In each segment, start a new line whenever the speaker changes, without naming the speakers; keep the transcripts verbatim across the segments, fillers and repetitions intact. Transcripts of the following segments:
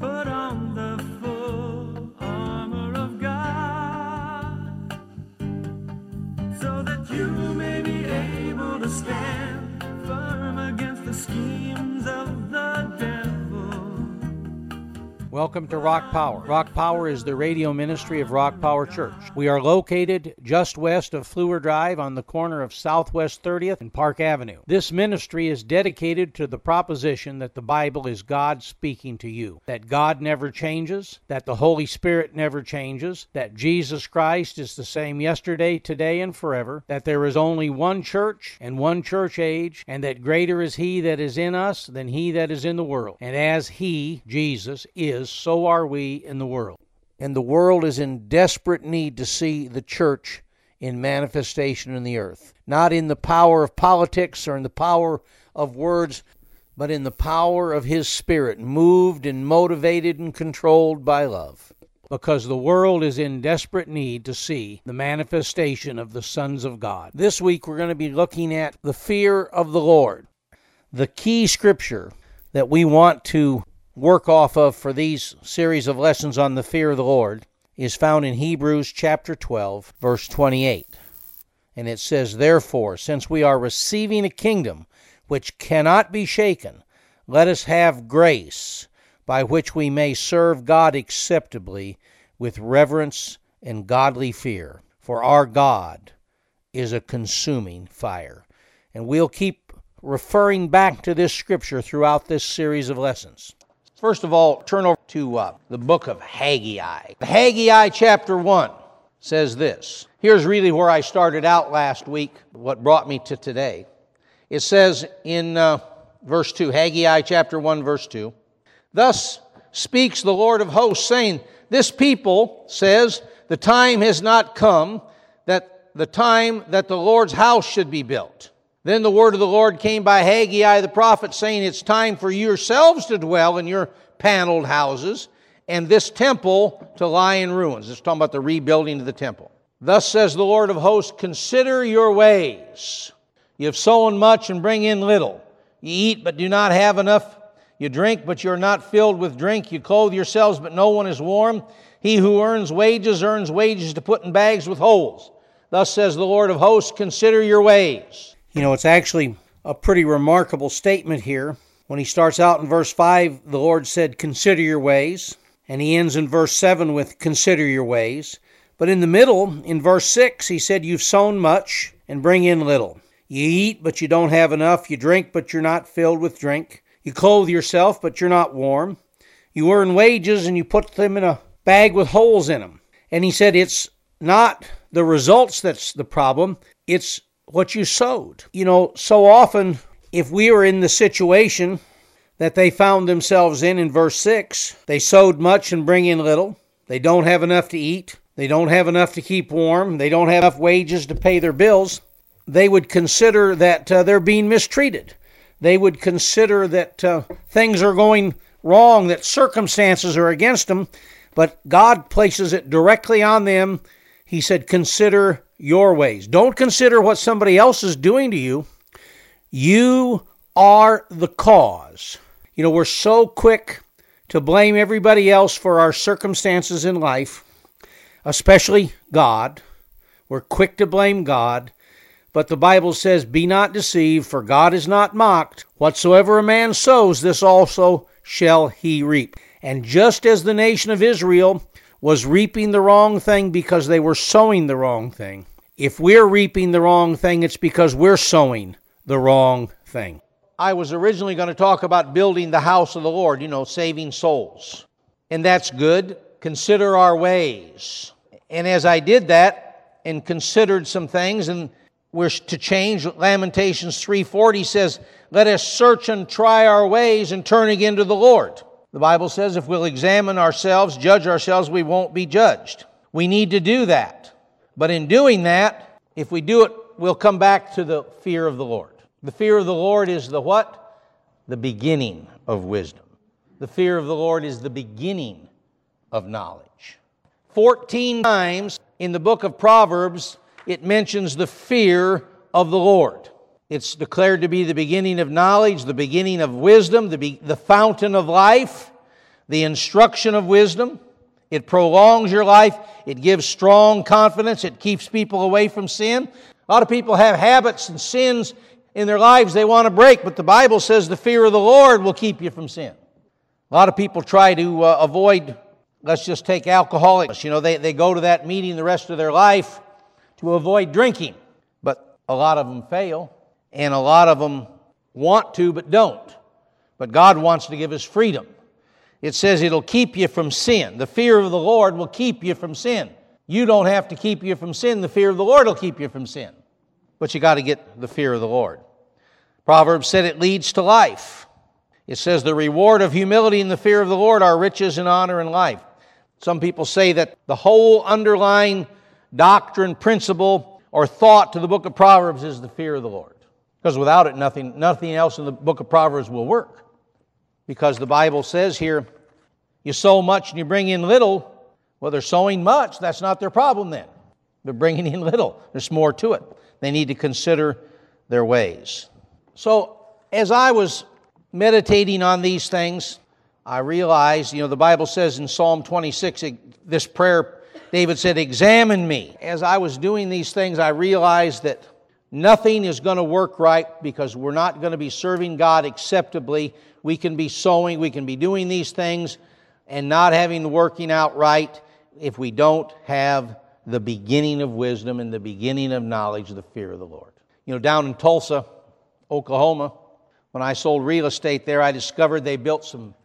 Put on the full armor of God, so that you may be able to stand firm against the schemes of the devil.
Welcome to Rock Power. Rock Power is the radio ministry of Rock Power Church. We are located just west of Fluor Drive on the corner of Southwest thirtieth and Park Avenue. This ministry is dedicated to the proposition that the Bible is God speaking to you, that God never changes, that the Holy Spirit never changes, that Jesus Christ is the same yesterday, today, and forever, that there is only one church and one church age, and that greater is He that is in us than he that is in the world. And as He, Jesus, is, so are we in the world. And the world is in desperate need to see the church in manifestation in the earth. Not in the power of politics or in the power of words, but in the power of His Spirit, moved and motivated and controlled by love. Because the world is in desperate need to see the manifestation of the sons of God. This week we're going to be looking at the fear of the Lord. The key scripture that we want to work off of for these series of lessons on the fear of the Lord is found in Hebrews chapter twelve, verse twenty-eight. And it says, "Therefore, since we are receiving a kingdom which cannot be shaken, let us have grace by which we may serve God acceptably with reverence and godly fear. For our God is a consuming fire." And we'll keep referring back to this scripture throughout this series of lessons. First of all, turn over to uh, the book of Haggai. Haggai chapter one says this. Here's really where I started out last week, what brought me to today. It says in uh, verse two, Haggai chapter one, verse two, "Thus speaks the Lord of hosts, saying, This people says, the time has not come, that the time that the Lord's house should be built. Then the word of the Lord came by Haggai the prophet, saying, It's time for yourselves to dwell in your paneled houses, and this temple to lie in ruins." It's talking about the rebuilding of the temple. "Thus says the Lord of hosts, consider your ways. You have sown much and bring in little. You eat but do not have enough. You drink but you're not filled with drink. You clothe yourselves but no one is warm. He who earns wages earns wages to put in bags with holes. Thus says the Lord of hosts, consider your ways." You know, it's actually a pretty remarkable statement here. When he starts out in verse five, the Lord said, "Consider your ways." And he ends in verse seven with, "Consider your ways." But in the middle, in verse six, he said, "You've sown much and bring in little. You eat, but you don't have enough. You drink, but you're not filled with drink. You clothe yourself, but you're not warm. You earn wages, and you put them in a bag with holes in them." And he said, it's not the results that's the problem. It's what you sowed. You know, so often, if we were in the situation that they found themselves in in verse six, they sowed much and bring in little. They don't have enough to eat. They don't have enough to keep warm. They don't have enough wages to pay their bills. They would consider that uh, they're being mistreated. They would consider that uh, things are going wrong, that circumstances are against them, but God places it directly on them. He said, consider your ways. Don't consider what somebody else is doing to you. You are the cause. You know, we're so quick to blame everybody else for our circumstances in life, especially God. We're quick to blame God. But the Bible says, "Be not deceived, for God is not mocked. Whatsoever a man sows, this also shall he reap." And just as the nation of Israel was reaping the wrong thing because they were sowing the wrong thing, if we're reaping the wrong thing, it's because we're sowing the wrong thing. I was originally going to talk about building the house of the Lord, you know, saving souls. And that's good. Consider our ways. And as I did that and considered some things, and we're to change, Lamentations three forty says, "Let us search and try our ways and turn again to the Lord." The Bible says if we'll examine ourselves, judge ourselves, we won't be judged. We need to do that. But in doing that, if we do it, we'll come back to the fear of the Lord. The fear of the Lord is the what? The beginning of wisdom. The fear of the Lord is the beginning of knowledge. Fourteen times in the book of Proverbs, it mentions the fear of the Lord. It's declared to be the beginning of knowledge, the beginning of wisdom, the, be, the fountain of life, the instruction of wisdom. It prolongs your life. It gives strong confidence. It keeps people away from sin. A lot of people have habits and sins in their lives they want to break, but the Bible says the fear of the Lord will keep you from sin. A lot of people try to uh, avoid, let's just take alcoholics. You know, they, they go to that meeting the rest of their life to avoid drinking. But a lot of them fail, and a lot of them want to but don't. But God wants to give us freedom. It says it'll keep you from sin. The fear of the Lord will keep you from sin. You don't have to keep you from sin. The fear of the Lord will keep you from sin. But you got to get the fear of the Lord. Proverbs said it leads to life. It says the reward of humility and the fear of the Lord are riches and honor and life. Some people say that the whole underlying doctrine, principle, or thought to the book of Proverbs is the fear of the Lord. Because without it, nothing, nothing else in the book of Proverbs will work. Because the Bible says here, you sow much and you bring in little. Well, they're sowing much. That's not their problem then. They're bringing in little. There's more to it. They need to consider their ways. So, as I was meditating on these things, I realized, you know, the Bible says in Psalm twenty-six, this prayer, David said, examine me. As I was doing these things, I realized that nothing is going to work right because we're not going to be serving God acceptably. We can be sowing, we can be doing these things and not having the working out right if we don't have the beginning of wisdom and the beginning of knowledge, the fear of the Lord. You know, down in Tulsa, Oklahoma, when I sold real estate there, I discovered they built some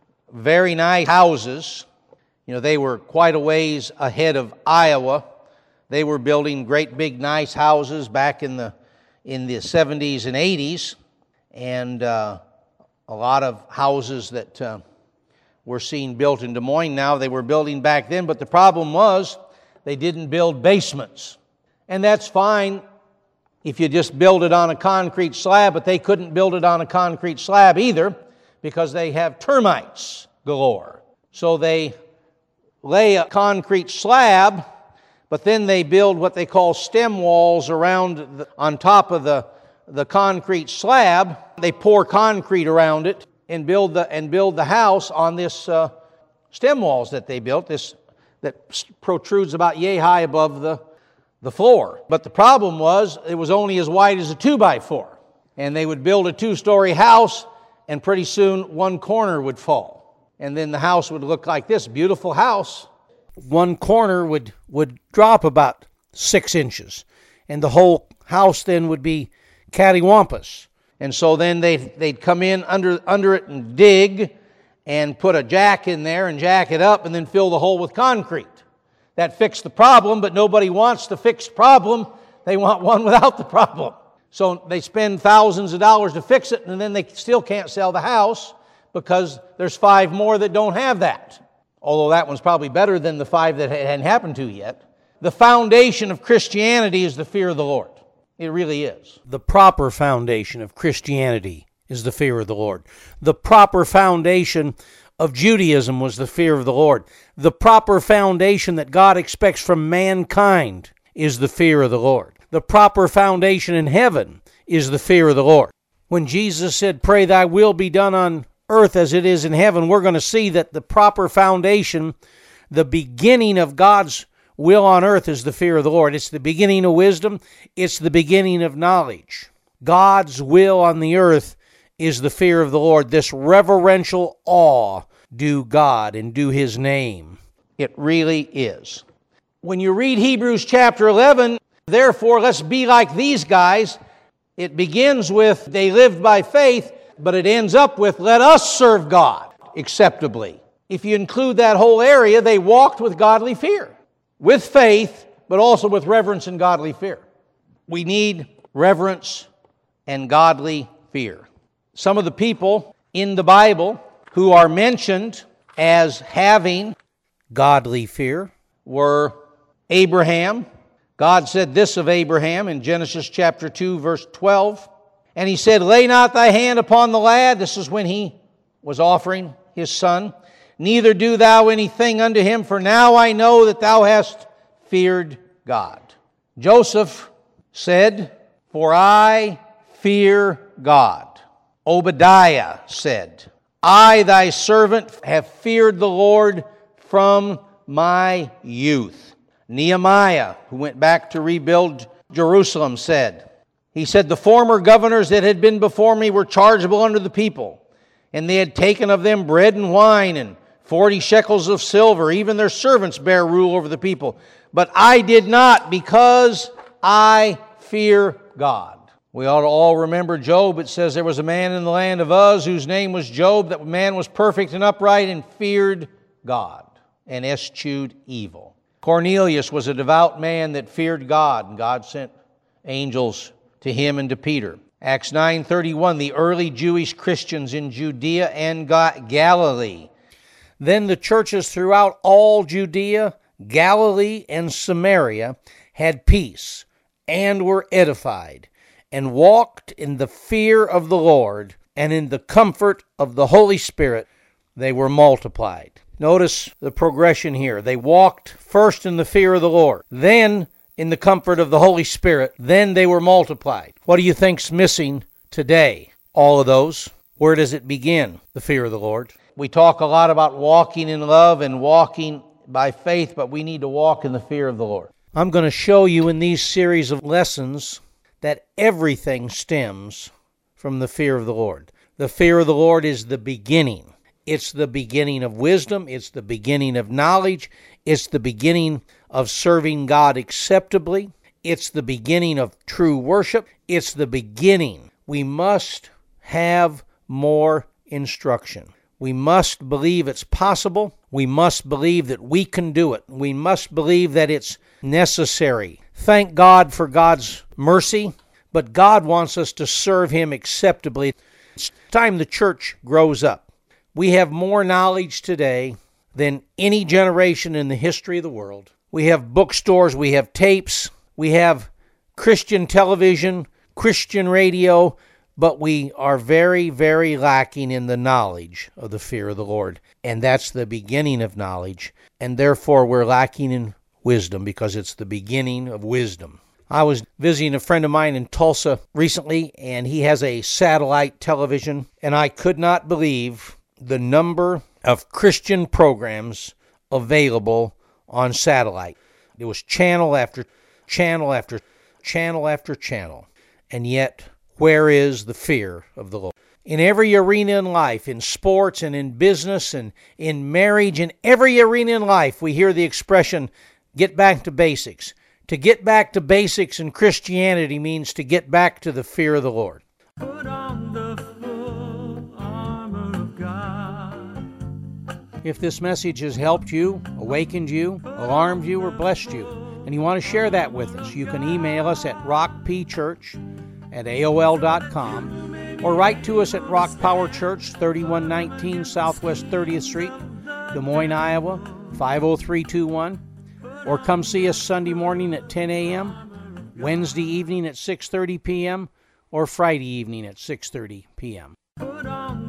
very nice houses. You know, they were quite a ways ahead of Iowa. They were building great big nice houses back in the in the seventies and eighties, and uh, a lot of houses that uh, we're seeing built in Des Moines now, they were building back then, but the problem was they didn't build basements. And that's fine if you just build it on a concrete slab, but they couldn't build it on a concrete slab either because they have termites galore. So they lay a concrete slab, but then they build what they call stem walls around the, on top of the, the concrete slab. They pour concrete around it and build the and build the house on this uh, stem walls that they built. This that protrudes about yay high above the the floor. But the problem was it was only as wide as a two by four, and they would build a two-story house, and pretty soon one corner would fall, and then the house would look like this beautiful house. One corner would would drop about six inches, and the whole house then would be cattywampus. And so then they'd, they'd come in under, under it and dig and put a jack in there and jack it up and then fill the hole with concrete. That fixed the problem, but nobody wants the fixed problem. They want one without the problem. So they spend thousands of dollars to fix it, and then they still can't sell the house because there's five more that don't have that. Although that one's probably better than the five that hadn't happened to yet. The foundation of Christianity is the fear of the Lord. It really is. The proper foundation of Christianity is the fear of the Lord. The proper foundation of Judaism was the fear of the Lord. The proper foundation that God expects from mankind is the fear of the Lord. The proper foundation in heaven is the fear of the Lord. When Jesus said, "Pray thy will be done on earth as it is in heaven," we're going to see that the proper foundation, the beginning of God's will on earth is the fear of the Lord. It's the beginning of wisdom. It's the beginning of knowledge. God's will on the earth is the fear of the Lord. This reverential awe due God and due His name. It really is. When you read Hebrews chapter eleven, therefore let's be like these guys. It begins with they lived by faith, but it ends up with let us serve God acceptably. If you include that whole area, they walked with godly fear. With faith, but also with reverence and godly fear. We need reverence and godly fear. Some of the people in the Bible who are mentioned as having godly fear were Abraham. God said this of Abraham in Genesis chapter two, verse twelve. And He said, "Lay not thy hand upon the lad." This is when he was offering his son. "Neither do thou anything unto him, for now I know that thou hast feared God." Joseph said, "For I fear God." Obadiah said, I, thy servant, have feared the Lord from my youth. Nehemiah, who went back to rebuild Jerusalem, said, he said, the former governors that had been before me were chargeable unto the people, and they had taken of them bread and wine and forty shekels of silver. Even their servants bear rule over the people. But I did not, because I fear God. We ought to all remember Job. It says there was a man in the land of Uz whose name was Job. That man was perfect and upright and feared God and eschewed evil. Cornelius was a devout man that feared God, and God sent angels to him and to Peter. Acts nine thirty-one, the early Jewish Christians in Judea and Galilee. Then the churches throughout all Judea, Galilee, and Samaria had peace and were edified, and walked in the fear of the Lord, and in the comfort of the Holy Spirit they were multiplied. Notice the progression here. They walked first in the fear of the Lord, then in the comfort of the Holy Spirit, then they were multiplied. What do you think's missing today? All of those. Where does it begin? The fear of the Lord. We talk a lot about walking in love and walking by faith, but we need to walk in the fear of the Lord. I'm going to show you in these series of lessons that everything stems from the fear of the Lord. The fear of the Lord is the beginning. It's the beginning of wisdom. It's the beginning of knowledge. It's the beginning of serving God acceptably. It's the beginning of true worship. It's the beginning. We must have more instruction. We must believe it's possible. We must believe that we can do it. We must believe that it's necessary. Thank God for God's mercy, but God wants us to serve Him acceptably. It's time the church grows up. We have more knowledge today than any generation in the history of the world. We have bookstores, we have tapes, we have Christian television, Christian radio, but we are very, very lacking in the knowledge of the fear of the Lord. And that's the beginning of knowledge. And therefore we're lacking in wisdom because it's the beginning of wisdom. I was visiting a friend of mine in Tulsa recently, and he has a satellite television, and I could not believe the number of Christian programs available on satellite. It was channel after channel after channel after channel. And yet, where is the fear of the Lord? In every arena in life, in sports and in business and in marriage, in every arena in life, we hear the expression, get back to basics. To get back to basics in Christianity means to get back to the fear of the Lord.
Put on the full armor of God.
If this message has helped you, awakened you, alarmed you, or blessed you, and you want to share that with us, you can email us at rockpchurch at A O L dot com or write to us at Rock Power Church, thirty-one nineteen Southwest thirtieth Street, Des Moines, Iowa, five oh three two one, or come see us Sunday morning at ten a.m., Wednesday evening at six thirty p.m., or Friday evening at six thirty p.m.
Put on